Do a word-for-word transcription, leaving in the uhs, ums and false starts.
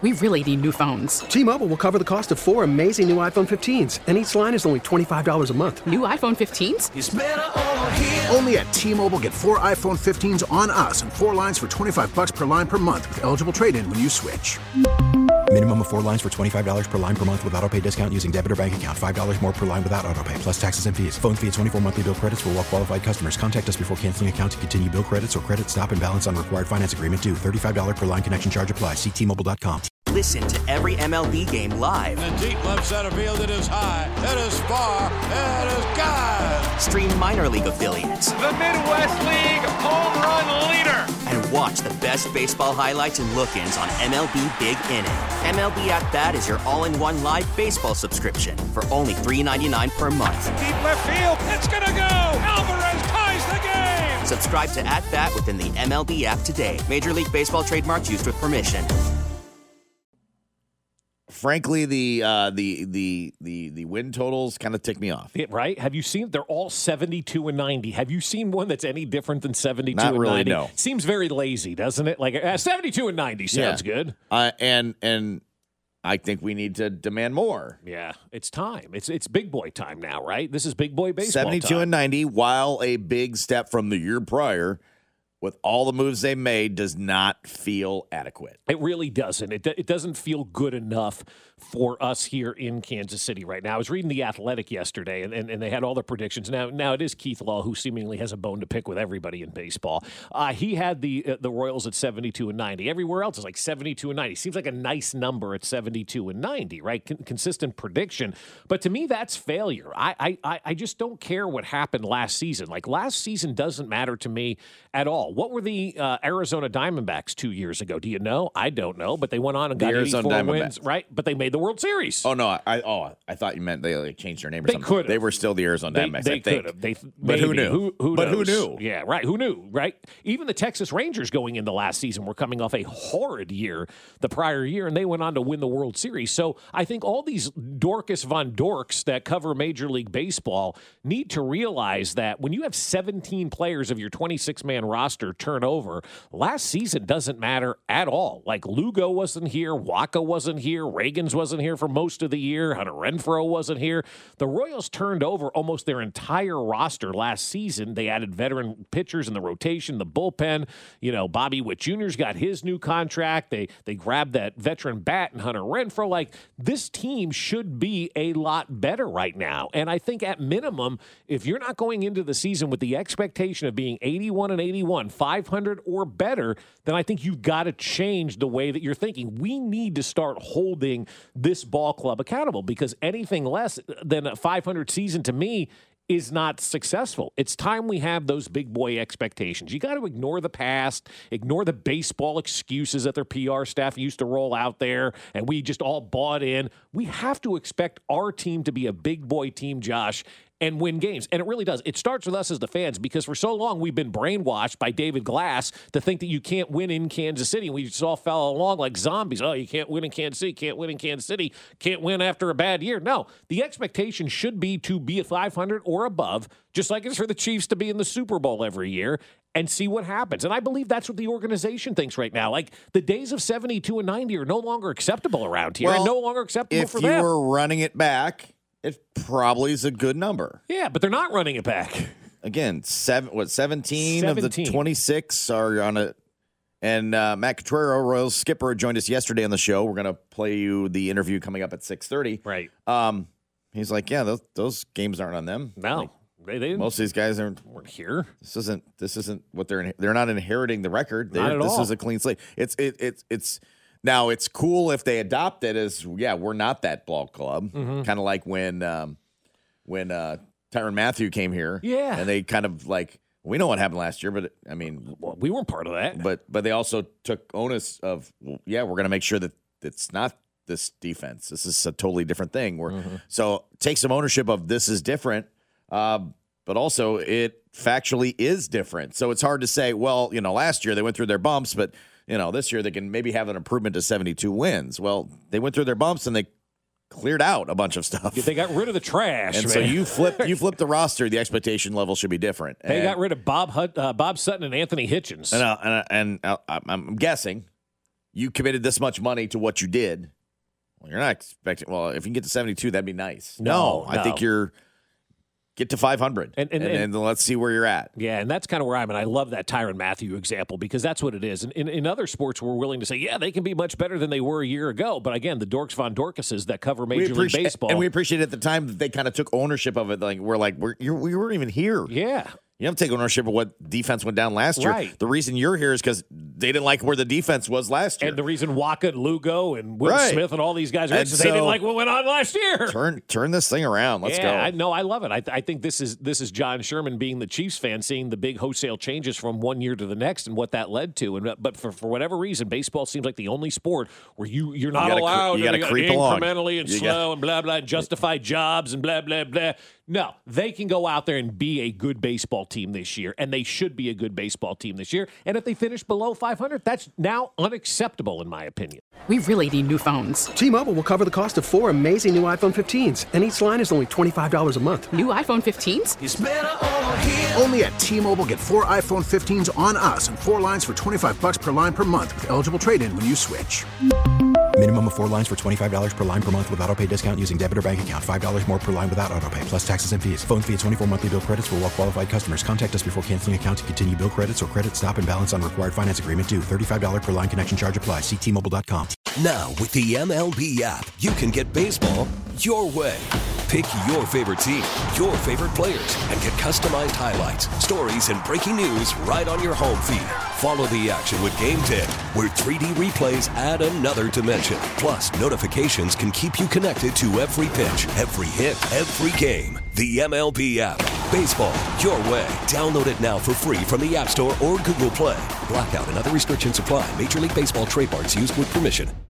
we really need new phones. T-Mobile will cover the cost of four amazing new iPhone fifteens, and each line is only twenty-five dollars a month. New iPhone fifteens? It's better over here. Only at T-Mobile, get four iPhone fifteens on us and four lines for twenty-five dollars per line per month with eligible trade-in when you switch. Minimum of four lines for twenty-five dollars per line per month with autopay discount using debit or bank account. five dollars more per line without autopay, plus taxes and fees. Phone fee at twenty-four monthly bill credits for well-qualified customers. Contact us before canceling account to continue bill credits or credit stop and balance on required finance agreement due. thirty-five dollars per line connection charge applies. See T Mobile dot com. Listen to every M L B game live. In the deep left center field, it is high, it is far, it is gone. Stream minor league affiliates. The Midwest League home run leader. And watch the best baseball highlights and look-ins on M L B Big Inning. M L B At Bat is your all-in-one live baseball subscription for only three dollars and ninety-nine cents per month. Deep left field, it's gonna go. Alvarez ties the game. Subscribe to At Bat within the M L B app today. Major League Baseball trademarks used with permission. Frankly, the uh, the the the the win totals kind of tick me off. Yeah, right? Have you seen? They're all seventy-two and ninety. Have you seen one that's any different than seventy-two Not and really, ninety? no. Seems very lazy, doesn't it? Like uh, seventy-two and ninety sounds Yeah. good. Uh, and and I think we need to demand more. Yeah, it's time. It's it's big boy time now, right? This is big boy baseball. seventy-two time. and ninety, while a big step from the year prior, with all the moves they made, does not feel adequate. It really doesn't. It, it doesn't feel good enough for us here in Kansas City right now. I was reading The Athletic yesterday, and, and, and they had all the predictions. Now, now it is Keith Law, who seemingly has a bone to pick with everybody in baseball. Uh, he had the uh, the Royals at seventy-two and ninety. Everywhere else is like seventy-two and ninety. Seems like a nice number at seventy-two and ninety, right? Con- consistent prediction. But to me, that's failure. I, I I just don't care what happened last season. Like, last season doesn't matter to me at all. What were the uh, Arizona Diamondbacks two years ago? Do you know? I don't know, but they went on and The got Arizona eighty-four wins, Diamondbacks. right? But they made the World Series. Oh, no. I oh I thought you meant they like, changed their name or They something. could've. They were still the Arizona They, Diamondbacks, they I think. could have. They, But who maybe. knew? Who, who But who knows? knew? Yeah, right. Who knew, right? Even the Texas Rangers going into last season were coming off a horrid year the prior year, and they went on to win the World Series. So I think all these Dorcas von Dorks that cover Major League Baseball need to realize that when you have seventeen players of your twenty-six man roster turn over, last season doesn't matter at all. Like, Lugo wasn't here, Waka wasn't here, Reagans wasn't here for most of the year, Hunter Renfroe wasn't here. The Royals turned over almost their entire roster last season. They added veteran pitchers in the rotation, the bullpen. You know, Bobby Witt Junior's got his new contract. They they grabbed that veteran bat and Hunter Renfroe. Like, this team should be a lot better right now. And I think at minimum, if you're not going into the season with the expectation of being eighty-one and eighty-one, five hundred or better, then I think you've got to change the way that you're thinking. We need to start holding this ball club accountable, because anything less than a five hundred season to me is not successful. It's time we have those big boy expectations. You got to ignore the past, ignore the baseball excuses that their P R staff used to roll out there, and we just all bought in. We have to expect our team to be a big boy team, Josh, and win games. And it really does. It starts with us as the fans, because for so long we've been brainwashed by David Glass to think that you can't win in Kansas City. We just all fell along like zombies. Oh, you can't win in Kansas City, can't win in Kansas City, can't win after a bad year. No, the expectation should be to be at five hundred or above, just like it's for the Chiefs to be in the Super Bowl every year, and see what happens. And I believe that's what the organization thinks right now. Like, the days of seventy-two and ninety are no longer acceptable around here, Well, and no longer acceptable if for you them. were running it back, it probably is a good number. Yeah, but they're not running it back. Again, seven what seventeen, seventeen of the twenty-six are on it. And uh, Matt Quatrero, Royals skipper, joined us yesterday on the show. We're going to play you the interview coming up at six thirty. Right. Um, he's like, yeah, those those games aren't on them. No. Like, They, they most of these guys aren't weren't here. This isn't this isn't what they're in, they're not inheriting the record. They're, Not at this all. is a clean slate. It's it, it's it's now it's cool if they adopt it as yeah we're not that ball club. Mm-hmm. Kind of like when um, when uh, Tyrann Mathieu came here. Yeah. and they kind of like we know what happened last year, but I mean Well, we weren't part of that. but but they also took onus of well, yeah we're going to make sure that it's not this defense. This is a totally different thing. We're Mm-hmm. so take some ownership of this is different. Um, but also it factually is different. So it's hard to say, well, you know, last year they went through their bumps, but, you know, this year they can maybe have an improvement to seventy-two wins. Well, they went through their bumps and they cleared out a bunch of stuff. They got rid of the trash, and man. so you flip you flip the roster, the expectation level should be different. They and, got rid of Bob Hut, uh, Bob Sutton and Anthony Hitchens. And, uh, and, uh, and uh, I'm I'm guessing, you committed this much money to what you did. Well, you're not expecting, well, if you can get to seventy-two, that'd be nice. No, no I no. think you're, get to five hundred, and, and, and, and, and let's see where you're at. Yeah, and that's kind of where I'm, and I love that Tyrann Mathieu example because that's what it is. And in, in other sports, we're willing to say, yeah, they can be much better than they were a year ago. But again, the Dorks Von Dorcases that cover Major League Baseball. And we appreciate at the time that they kind of took ownership of it. Like, we're like, we're, you're, we weren't even here. Yeah. You have to take ownership of what defense went down last year. Right. The reason you're here is because they didn't like where the defense was last year. And the reason Waka and Lugo and Will right. Smith and all these guys are and so so, they didn't like what went on last year. Turn turn this thing around. Let's yeah, go. I, no, I love it. I, I think this is this is John Sherman being the Chiefs fan, seeing the big wholesale changes from one year to the next and what that led to. And but for, for whatever reason, baseball seems like the only sport where you you're not you gotta, allowed you to gotta creep incrementally along. and you slow got, and blah blah and justify jobs and blah blah blah. No, they can go out there and be a good baseball team this year, and they should be a good baseball team this year. And if they finish below five hundred, that's now unacceptable, in my opinion. We really need new phones. T-Mobile will cover the cost of four amazing new iPhone fifteens, and each line is only twenty-five dollars a month. New iPhone fifteens? It's better over here. Only at T-Mobile, get four iPhone fifteens on us and four lines for twenty-five bucks per line per month with eligible trade-in when you switch. Minimum of four lines for twenty-five dollars per line per month with autopay discount using debit or bank account. five dollars more per line without autopay, plus taxes and fees. Phone fee at twenty-four monthly bill credits for well-qualified customers. Contact us before canceling account to continue bill credits or credit stop and balance on required finance agreement due. thirty-five dollars per line connection charge applies. See T Mobile dot com. Now, with the M L B app, you can get baseball your way. Pick your favorite team, your favorite players, and get customized highlights, stories, and breaking news right on your home feed. Follow the action with Game ten, where three D replays add another dimension. Plus, notifications can keep you connected to every pitch, every hit, every game. The M L B app. Baseball your way. Download it now for free from the App Store or Google Play. Blackout and other restrictions apply. Major League Baseball trademarks used with permission.